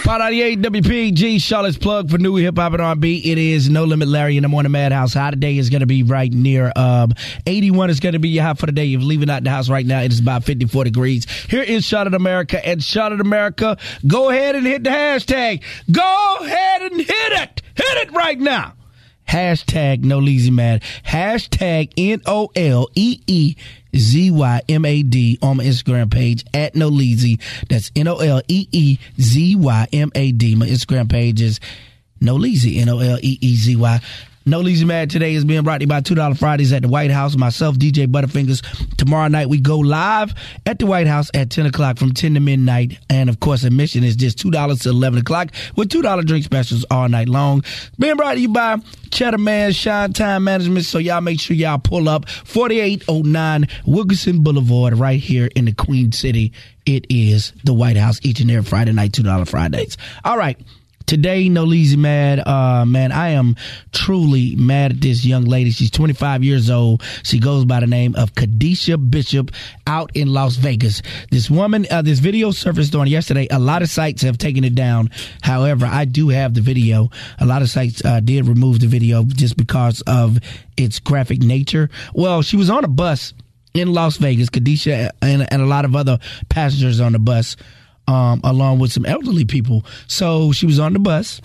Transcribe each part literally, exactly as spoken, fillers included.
Pod ninety-eight W P G, Charlotte's plug for new hip-hop and R and B. It is No Limit Larry in the Morning Madhouse. High today is going to be right near um, eighty-one. Is going to be your high for the day. If you're leaving out the house right now, it is about fifty-four degrees. Here is Charlotte America. And Charlotte America, go ahead and hit the hashtag. Go ahead and hit it. Hit it right now. Hashtag No Leezy Mad. Hashtag N O L E E Z Y M A D on my Instagram page at No Leezy. That's N O L E E Z Y M A D. My Instagram page is No Leezy. N O L E E Z Y. No Leezy Mad today is being brought to you by two dollar Fridays at the White House. Myself, D J Butterfingers. Tomorrow night we go live at the White House at ten o'clock from ten to midnight. And of course, admission is just two dollars to eleven o'clock with two dollar drink specials all night long. Being brought to you by Cheddar Man Shine Time Management. So y'all make sure y'all pull up forty-eight oh nine Wilkerson Boulevard right here in the Queen City. It is the White House each and every Friday night, two dollar Fridays. All right. Today, No Leezy Mad, uh, man, I am truly mad at this young lady. She's twenty-five years old. She goes by the name of Kadisha Bishop out in Las Vegas. This woman, uh, this video surfaced on yesterday. A lot of sites have taken it down. However, I do have the video. A lot of sites uh, did remove the video just because of its graphic nature. Well, she was on a bus in Las Vegas, Kadisha and, and a lot of other passengers on the bus. Um, along with some elderly people. So she was on the bus,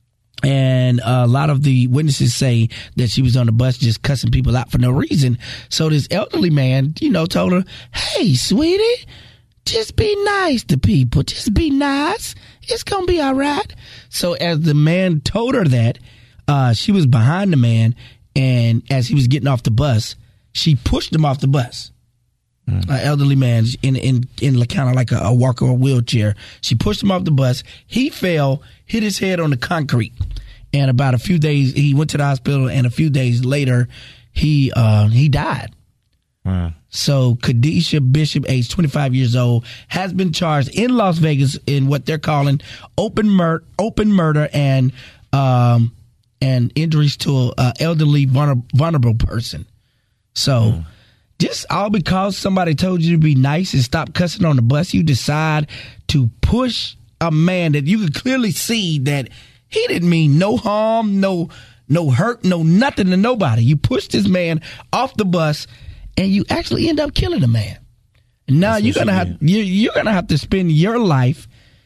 and a lot of the witnesses say that she was on the bus just cussing people out for no reason. So this elderly man, you know, told her, hey, sweetie, just be nice to people. Just be nice. It's going to be all right. So as the man told her that, uh, she was behind the man, and as he was getting off the bus, she pushed him off the bus. An elderly man in in in kind of like a, a walker or wheelchair. She pushed him off the bus. He fell, hit his head on the concrete, and about a few days he went to the hospital. And a few days later, he uh, he died. Wow. So Kadisha Bishop, age twenty-five years old, has been charged in Las Vegas in what they're calling open murder, open murder, and um and injuries to an elderly vulner- vulnerable person. So. Mm. Just all because somebody told you to be nice and stop cussing on the bus, you decide to push a man that you could clearly see that he didn't mean no harm, no no hurt, no nothing to nobody. You pushed this man off the bus, and you actually end up killing a man. Now you're gonna have you're, you're gonna have to spend your life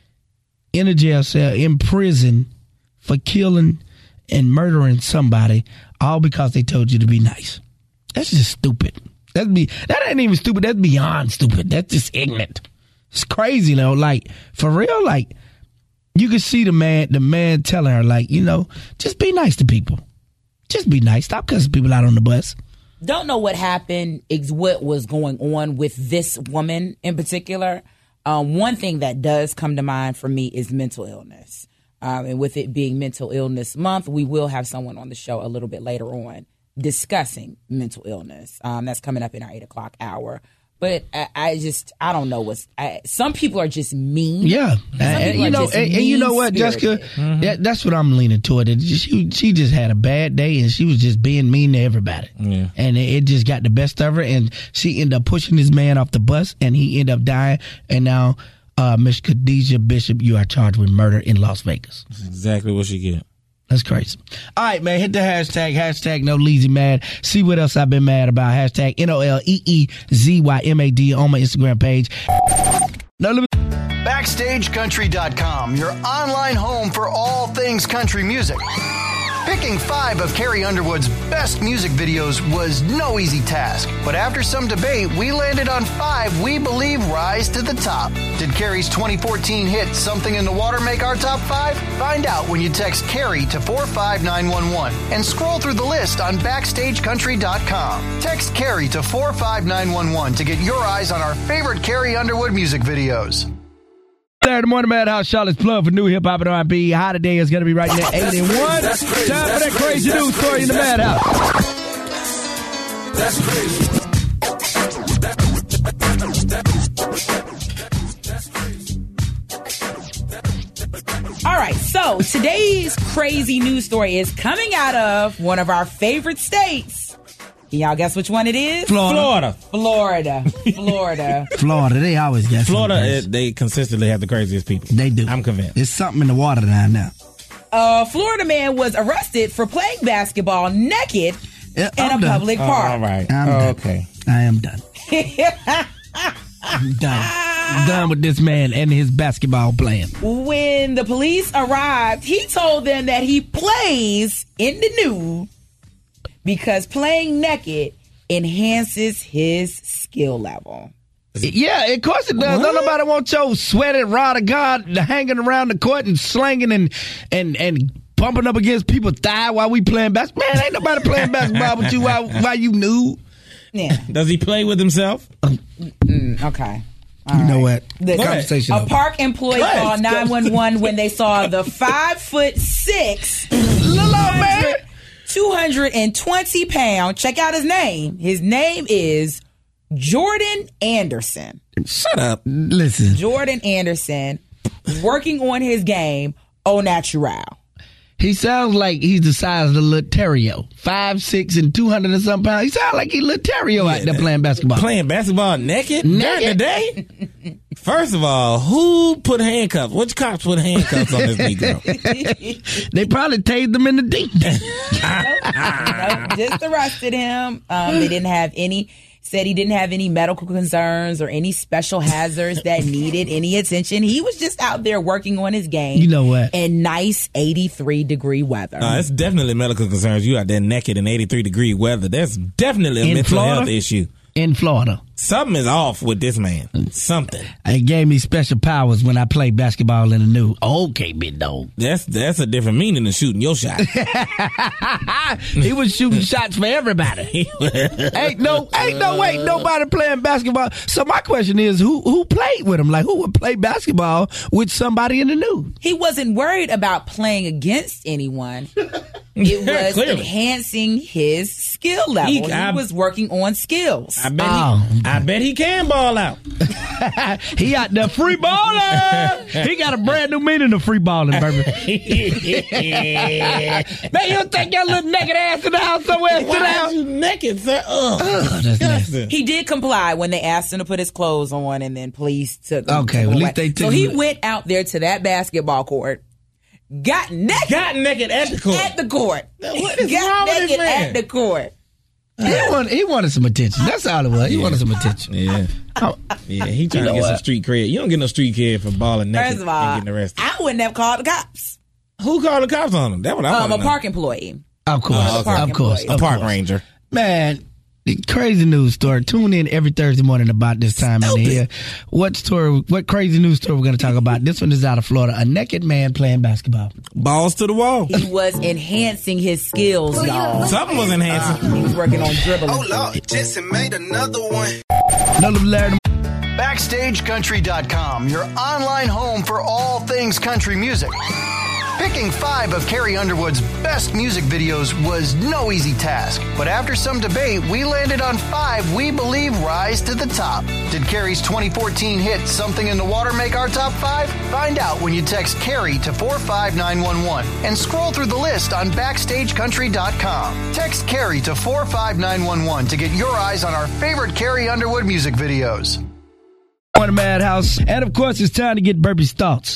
in a jail cell, in prison, for killing and murdering somebody, all because they told you to be nice. That's just stupid. That's be that ain't even stupid. That's beyond stupid. That's just ignorant. It's crazy, you know. Like for real, like you could see the man, the man telling her, like, you know, just be nice to people. Just be nice. Stop cussing people out on the bus. Don't know what happened, what was going on with this woman in particular. Um, one thing that does come to mind for me is mental illness. Um, and with it being Mental Illness Month, we will have someone on the show a little bit later on discussing mental illness. Um, that's coming up in our eight o'clock hour. But I, I just, I don't know what's, I, some people are just mean. Yeah. And, you know, and, and you know what, Jessica, mm-hmm. that, that's what I'm leaning toward. It just, she, she just had a bad day and she was just being mean to everybody. Yeah. And it, it just got the best of her, and she ended up pushing this man off the bus, and he ended up dying. And now, uh, Miss Kadisha Bishop, you are charged with murder in Las Vegas. That's exactly what she get. That's crazy. All right, man. Hit the hashtag, hashtag No Leezy Mad. See what else I've been mad about. Hashtag N O L E E Z Y M A D on my Instagram page. No, Backstage Country dot com, your online home for all things country music. Picking five of Carrie Underwood's best music videos was no easy task, but after some debate, we landed on five we believe rise to the top. Did Carrie's twenty fourteen hit Something in the Water make our top five? Find out when you text Carrie to four five nine one one and scroll through the list on Backstage Country dot com. Text Carrie to four five nine one one to get your eyes on our favorite Carrie Underwood music videos. There, the Morning Madhouse, Charlotte's plug for new hip hop and R and B. High today is going to be right there, eighty-one. Time for that crazy news story in the Madhouse. That's crazy. All right, so today's crazy news story is coming out of one of our favorite states, Can y'all guess which one it is? Florida. Florida. Florida. Florida. They always guess. Florida, it, they consistently have the craziest people. They do. I'm convinced. There's something in the water down now. A Florida man was arrested for playing basketball naked Yeah, in I'm a done. public Oh, park. all right. I'm Oh, done. okay. I am done. I'm done. I'm done with this man and his basketball playing. When the police arrived, he told them that he plays in the nude because playing naked enhances his skill level. Yeah, of course it does. Don't nobody want your sweated rod of God hanging around the court and slanging and and and bumping up against people's thigh while we playing basketball. Man, ain't nobody playing basketball with you while, while you nude. Yeah. Does he play with himself? Mm, okay. All You know right. what? Listen, Conversation a over. park employee Go ahead. called nine one one when they saw the five foot six, Little old man. two hundred twenty pound. Check out his name. His name is Jordan Anderson. Shut up. Listen, Jordan Anderson working on his game au natural. he sounds like he's the size of the little Terrio. Five, six, and two hundred and some pounds. He sounds like he little Terrio out there playing basketball. Playing basketball naked? Naked? During the day? First of all, who put handcuffs? Which cops put handcuffs on this Negro? They probably tased him in the deep. Nope, just arrested him. Um, they didn't have any, said he didn't have any medical concerns or any special hazards that needed any attention. He was just out there working on his game. You know what? In nice eighty-three degree weather. Uh, it's definitely medical concerns. You out there naked in eighty-three degree weather. That's definitely a In mental Florida? health issue. In Florida. Something is off with this man. Something. It gave me special powers when I played basketball in the nude. Okay, big dog. That's that's a different meaning than shooting your shot. He was shooting shots for everybody. ain't no, ain't no way nobody playing basketball. So my question is, who who played with him? Like, who would play basketball with somebody in the nude? He wasn't worried about playing against anyone. It was Clearly. enhancing his skill level. He- He, I- was working on skills. I bet Oh, he, I bet he can ball out. He out there free balling. He got a brand new meaning of free balling, baby. Man, you take your little naked ass in the house somewhere and sit Why are down. you naked, sir? Ugh. Oh, that's nasty. Disgusting. He did comply when they asked him to put his clothes on, and then police took him. Okay, took well, him at least away. they took So he him- went out there to that basketball court, got naked Got naked at the court. at the court. What is got wrong with naked this man? at the court. He wanted, he wanted some attention. That's all it was. He wanted some attention. Yeah. Oh, Yeah, he trying You to know get some what? street cred. You don't get no street cred for balling naked First of all, and getting arrested. I wouldn't have called the cops. Who called the cops on him? That's what I Um, want a to know. park employee. of course, Oh, okay. of course, A of park course. ranger. Man, the crazy news story. Tune in every Thursday morning about this time in here. What story? What crazy news story we're going to talk about? This one is out of Florida. A naked man playing basketball. Balls to the wall. He was enhancing his skills, y'all. Something was enhancing. He was working on dribbling. Oh Lord, Jensen made another one. Another Larry. Backstage Country dot com, your online home for all things country music. Picking five of Carrie Underwood's best music videos was no easy task, but after some debate, we landed on five we believe rise to the top. Did Carrie's twenty fourteen hit Something in the Water make our top five? Find out when you text Carrie to four five nine one one and scroll through the list on Backstage Country dot com. Text Carrie to four five nine one one to get your eyes on our favorite Carrie Underwood music videos. On the Madhouse. And of course, it's time to get Burpee's thoughts.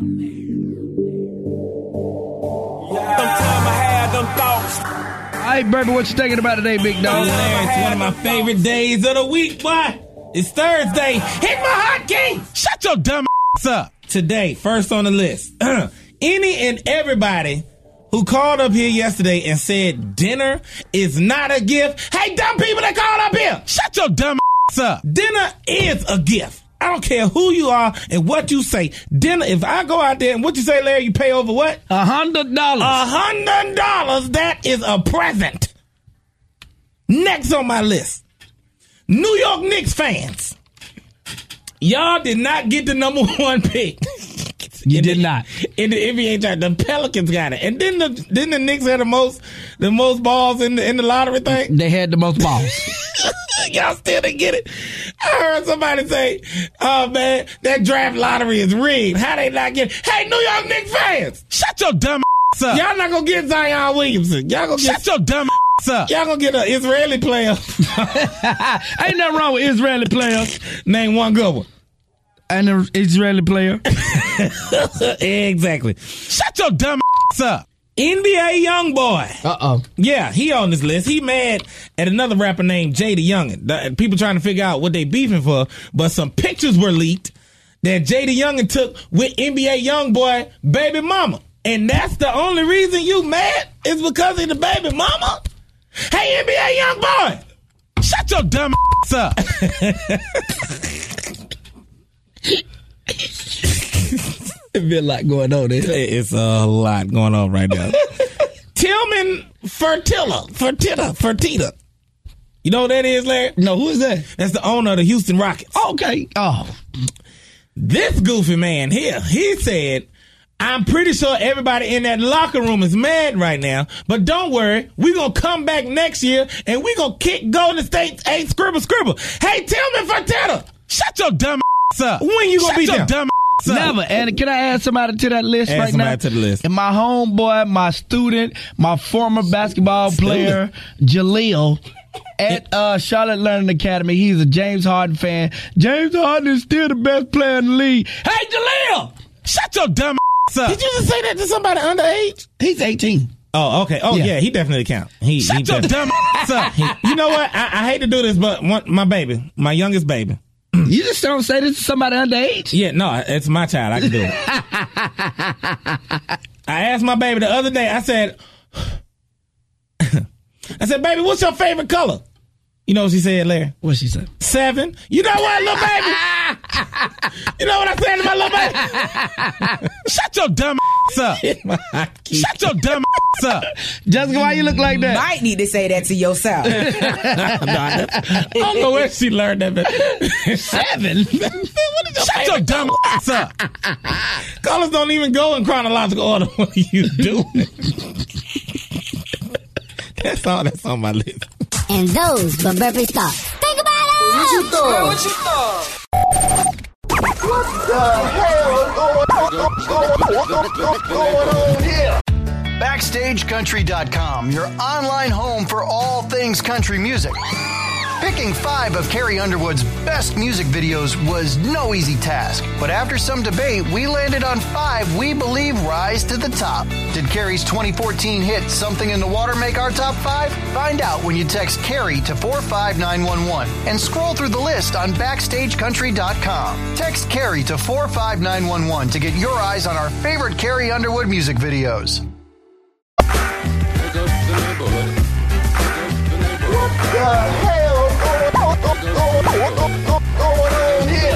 Sometime I had them thoughts. All right, Burpee, what you thinking about today, big dog? Larry, it's one of my favorite days of the week, boy. It's Thursday. Hit my hotkey. Shut your dumb ass up. Today, first on the list, any and everybody who called up here yesterday and said dinner is not a gift. Hey, dumb people that called up here, shut your dumb ass up. Dinner is a gift. I don't care who you are and what you say. Dinner, if I go out there and what you say, Larry, you pay over what? A hundred dollars. A hundred dollars. That is a present. Next on my list, New York Knicks fans. Y'all did not get the number one pick. You In did the- not. In the N B A draft, the Pelicans got it, and then the then the Knicks had the most the most balls in the in the lottery thing. They had the most balls. Y'all still didn't get it. I heard somebody say, "Oh man, that draft lottery is rigged. How they not get it?" Hey, New York Knicks fans, shut your dumb ass up. Y'all not gonna get Zion Williamson. Y'all gonna get shut your dumb up. Y'all gonna get an Israeli player. Ain't nothing wrong with Israeli players. Name one good one. And an Israeli player. Exactly. Shut your dumb ass up. N B A Youngboy. Uh-oh. Yeah, he on this list. He mad at another rapper named Jada Youngin. The, people trying to figure out what they beefing for, but some pictures were leaked that Jada Youngin took with N B A Youngboy baby mama. And that's the only reason you mad is because of the baby mama? Hey, N B A Youngboy, shut your dumb ass up. There's a lot going on there. It's a lot going on right now. Tillman Fertitta. Fertitta. Fertitta. You know what that is, Larry? No, who is that? That's the owner of the Houston Rockets. Okay. Oh. This goofy man here, he said, I'm pretty sure everybody in that locker room is mad right now, but don't worry, we're going to come back next year and we're going to kick Golden State eight scribble scribble. Hey, Tillman Fertitta, shut your dumb ass up. When you going to be your there? Dumb ass up. Never. And can I add somebody to that list add right somebody now? to the list. And my homeboy, my student, my former basketball player, Jaleel, at uh, Charlotte Learning Academy. He's a James Harden fan. James Harden is still the best player in the league. Hey, Jaleel, shut your dumb ass up. Did you just say that to somebody underage? He's eighteen. Oh, okay. Oh, yeah, Yeah. he definitely count. He, Shut he your dumb ass up. He- you know what? I, I hate to do this, but one, my baby, my youngest baby. You just don't say this to somebody underage? Yeah, no, it's my child. I can do it. I asked my baby the other day, I said, I said, baby, what's your favorite color? You know what she said, Larry? What she said? Seven. You know what, little baby? You know what I said to my little baby? Shut your dumb ass up. Shut your dumb ass up. Jessica, why you look like that? Might need to say that to yourself. I don't know where she learned that. But Seven? Shut your dumb ass up. Colors don't even go in chronological order. What are you doing? That's all that's on my list. And those were Burberry thoughts. Think about it! What you thought? What you thought? What the hell is going on here? Backstage Country dot com, your online home for all things country music. Picking five of Carrie Underwood's best music videos was no easy task, but after some debate, we landed on five we believe rise to the top. Did Carrie's twenty fourteen hit Something in the Water make our top five? Find out when you text Carrie to four five nine one one and scroll through the list on Backstage Country dot com. Text Carrie to four five nine one one to get your eyes on our favorite Carrie Underwood music videos. There goes the neighborhood. What the hell? Going on here?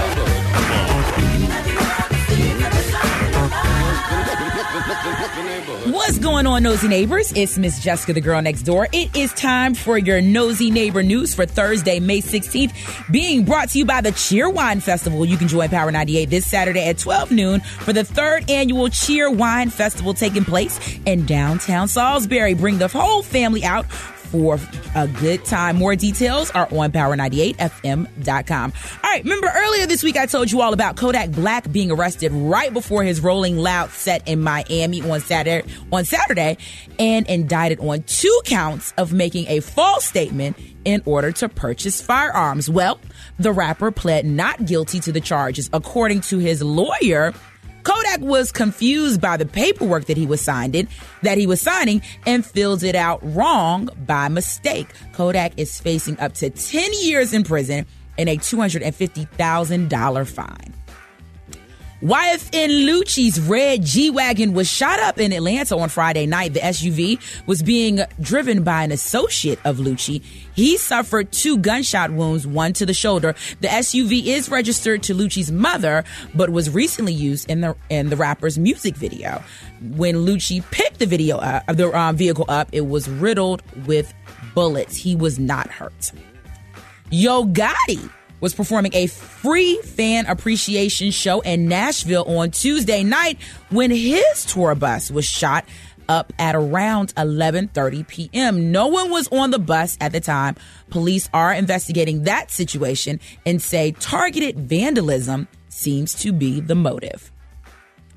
What's going on, Nosy Neighbors? It's Miss Jessica, the girl next door. It is time for your Nosy Neighbor News for Thursday, May sixteenth, being brought to you by the Cheer Wine Festival. You can join Power ninety-eight this Saturday at twelve noon for the third annual Cheer Wine Festival taking place in downtown Salisbury. Bring the whole family out for a good time. More details are on power ninety-eight f m dot com. All right, remember earlier this week I told you all about Kodak Black being arrested right before his Rolling Loud set in Miami on Saturday, on Saturday and indicted on two counts of making a false statement in order to purchase firearms. Well, the rapper pled not guilty to the charges. According to his lawyer, Kodak was confused by the paperwork that he was signed in, that he was signing and filled it out wrong by mistake. Kodak is facing up to ten years in prison and a two hundred fifty thousand dollars fine. Y F N Lucci's red G-Wagon was shot up in Atlanta on Friday night. The S U V was being driven by an associate of Lucci. He suffered two gunshot wounds, one to the shoulder. The S U V is registered to Lucci's mother, but was recently used in the in the rapper's music video. When Lucci picked the video up, the um, vehicle up, it was riddled with bullets. He was not hurt. Yo Gotti was performing a free fan appreciation show in Nashville on Tuesday night when his tour bus was shot up at around eleven thirty p.m. No one was on the bus at the time. Police are investigating that situation and say targeted vandalism seems to be the motive.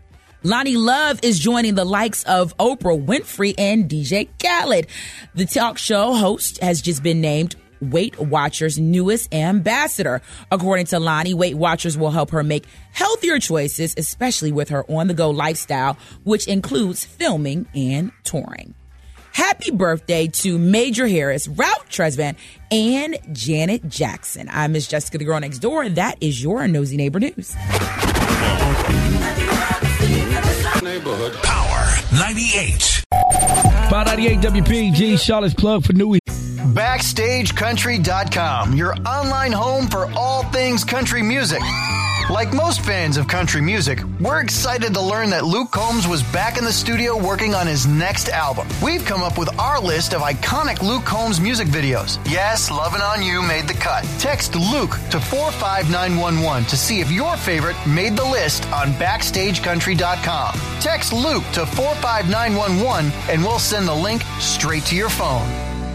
Lonnie Love is joining the likes of Oprah Winfrey and D J Khaled. The talk show host has just been named Weight Watchers' newest ambassador. According to Lonnie, Weight Watchers will help her make healthier choices, especially with her on-the-go lifestyle, which includes filming and touring. Happy birthday to Major Harris, Ralph Tresvant, and Janet Jackson. I'm Miss Jessica, the girl next door, and that is your Nosy Neighbor News. Neighborhood Power ninety-eight. Power ninety-eight W P G, Charlotte's plug for new. Backstage Country dot com, your online home for all things country music. Like most fans of country music, we're excited to learn that Luke Combs was back in the studio working on his next album. We've come up with our list of iconic Luke Combs music videos. Yes, Lovin' On You made the cut. Text Luke to four five nine one one to see if your favorite made the list on Backstage Country dot com. Text Luke to four five nine one one and we'll send the link straight to your phone.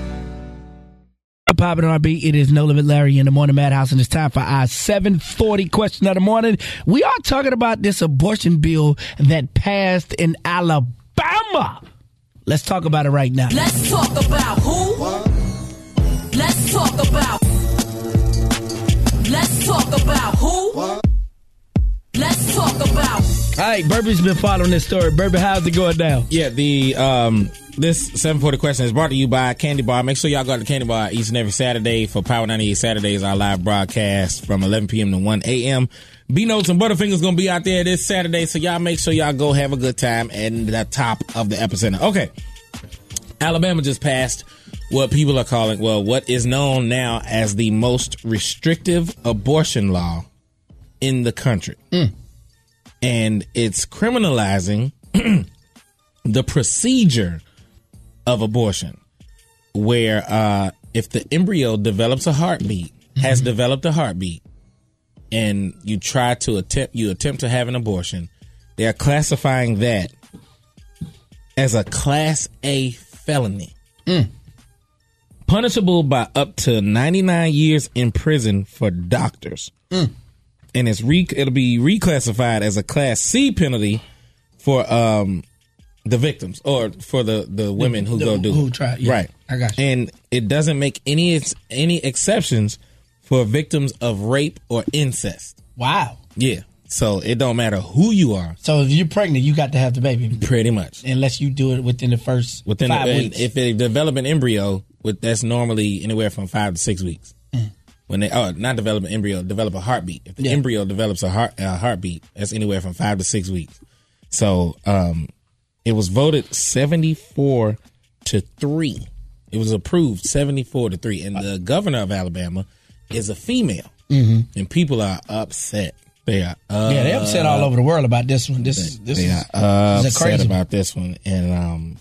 Poppin' R and B, it is No Limit Larry in the Morning Madhouse, and it's time for our seven forty question of the morning. We are talking about this abortion bill that passed in Alabama. Let's talk about it right now. Let's talk about who? What? Let's talk about. Let's talk about who? What? Let's talk about. All right, Burby's been following this story. Burby, how's it going down? Yeah, the um, this seven forty question is brought to you by Candy Bar. Make sure y'all go to Candy Bar each and every Saturday for Power ninety-eight Saturdays, our live broadcast from eleven p.m. to one a.m. B-Notes and Butterfingers going to be out there this Saturday, so y'all make sure y'all go have a good time at the top of the epicenter. Okay, Alabama just passed what people are calling, well, what is known now as the most restrictive abortion law in the country. Mm. And it's criminalizing the procedure of abortion, where uh, if the embryo develops a heartbeat, mm-hmm. has developed a heartbeat, and you try to attempt, you attempt to have an abortion, they are classifying that as a Class A felony, mm. punishable by up to ninety-nine years in prison for doctors. Mm. And it's re- it'll be reclassified as a Class C penalty for um, the victims or for the, the women who the, go do who it. try, yeah, right. I got you. And it doesn't make any any exceptions for victims of rape or incest. Wow. Yeah. So it don't matter who you are. So if you're pregnant, you got to have the baby. Pretty much. Unless you do it within the first within five the, weeks. If they develop an embryo, with that's normally anywhere from five to six weeks. Mm. When they oh not develop an embryo, develop a heartbeat. If the yeah. embryo develops a heart a heartbeat, that's anywhere from five to six weeks. So um, it was voted seventy-four to three. It was approved seventy-four to three, and the governor of Alabama is a female, mm-hmm. and people are upset. They are uh, yeah, they're upset all over the world about this one. This they, this they is, are is upset crazy about this one, and um,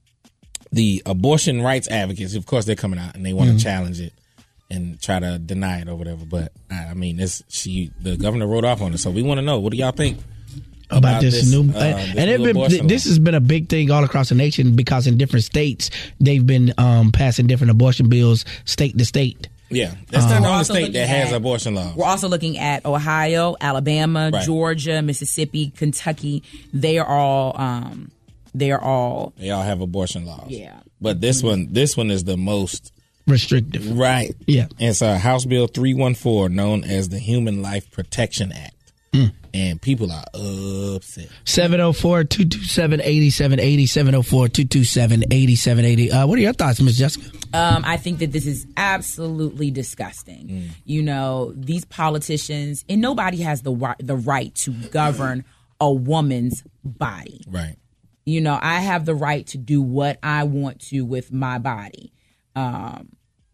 the abortion rights advocates, of course, they're coming out and they want to mm-hmm. challenge it and try to deny it or whatever. But I mean, this she the governor wrote off on it, so we want to know, what do y'all think about, about this, this new? Uh, this and new it been, this has been a big thing all across the nation because in different states they've been um, passing different abortion bills, state to state. Yeah, that's not um, the only state that has at, abortion laws. We're also looking at Ohio, Alabama, right. Georgia, Mississippi, Kentucky. They are all. Um, they are all. They all have abortion laws. Yeah, but this mm-hmm. one, this one is the most restrictive. Right. Yeah. And it's uh, House Bill three fourteen, known as the Human Life Protection Act. Mm. And people are upset. seven oh four, two two seven, eight seven eight zero, seven oh four, two two seven, eight seven eight zero. Uh, what are your thoughts, Miz Jessica? Um, I think that this is absolutely disgusting. Mm. You know, these politicians, and nobody has the right, the right to govern a woman's body. Right. You know, I have the right to do what I want to with my body. Um,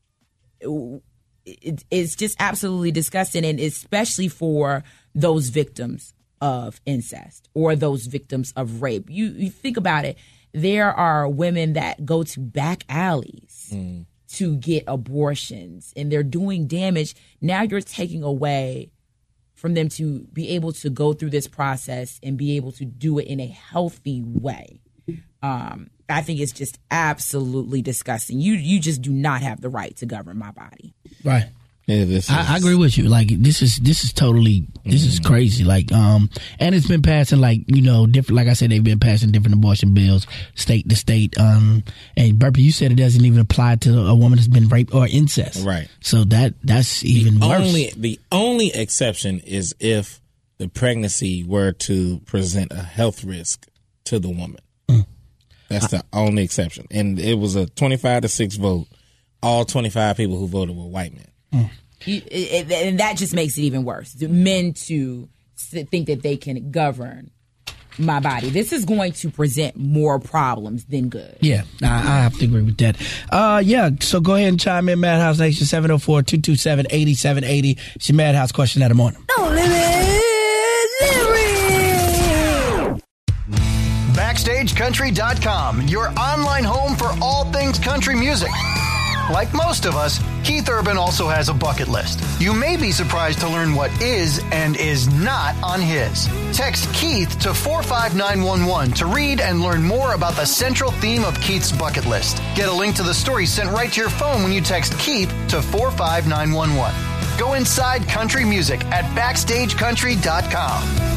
it, it's just absolutely disgusting, and especially for those victims of incest or those victims of rape. You, you think about it, there are women that go to back alleys mm. to get abortions, and they're doing damage. Now you're taking away from them to be able to go through this process and be able to do it in a healthy way. Um, I think it's just absolutely disgusting. You you just do not have the right to govern my body. Right. Yeah, this is, I, I agree with you. Like this is this is totally this mm-hmm. is crazy. Like um, and it's been passing like you know different. Like I said, they've been passing different abortion bills, state to state. Um, and Burpee, you said it doesn't even apply to a woman that's been raped or incest. Right. So that that's even the worse. Only the only exception is if the pregnancy were to present a health risk to the woman. Mm. That's the I, only exception. And it was a twenty-five to six vote. All twenty-five people who voted were white men. Mm. You, it, and that just makes it even worse. Men to think that they can govern my body. This is going to present more problems than good. Yeah, I, I have to agree with that. Uh, yeah, so go ahead and chime in, Madhouse Nation, seven oh four, two two seven, eight seven eight oh. It's your Madhouse question of the morning. No limit, Backstage Country dot com, your online home for all things country music. Like most of us, Keith Urban also has a bucket list. You may be surprised to learn what is and is not on his. Text Keith to four five nine one one to read and learn more about the central theme of Keith's bucket list. Get a link to the story sent right to your phone when you text Keith to four five nine one one. Go inside country music at Backstage Country dot com.